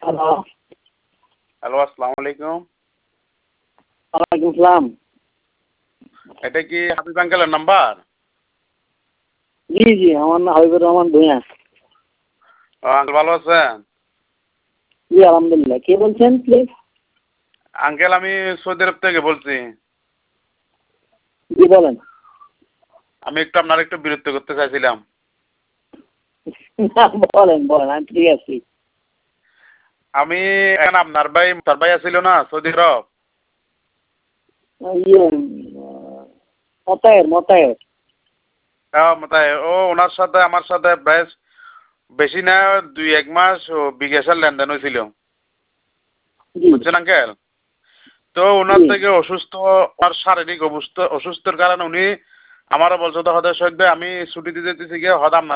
Hello. Hello, আসসালামু আলাইকুম। ওয়ালাইকুম সালাম। এটা কি হাবিব আঙ্কেলের নাম্বার? জি জি, আমার নাম হাবিবুর রহমান ভূঁইয়া। আঙ্কেল ভালো আছেন? জি আলহামদুলিল্লাহ। কে বলছেন প্লিজ? আঙ্কেল আমি সৌদি আরব থেকে বলছি। জি বলেন। আমি আপনার একটু বিরক্ত করতে চাইছিলাম। বলেন বলেন, আমি ফ্রি আছি। আমি এখন আপনার ভাই আছিল না সৌদি আরব? ইয়ে মতায়ের। তাই ওনার সাথে আমার সাথে বেশ বেশি না 2-1 মাস বিকাশের লেনদেন হয়েছিল। জি বুঝছেন আঙ্কেল? তো ওনার জি থেকে ওনার শারীরিক অসুস্থর কারণে উনি আমারও বলছে তো হয়তো আমি ছুটি দিতে দিতেছি গিয়ে হয়তো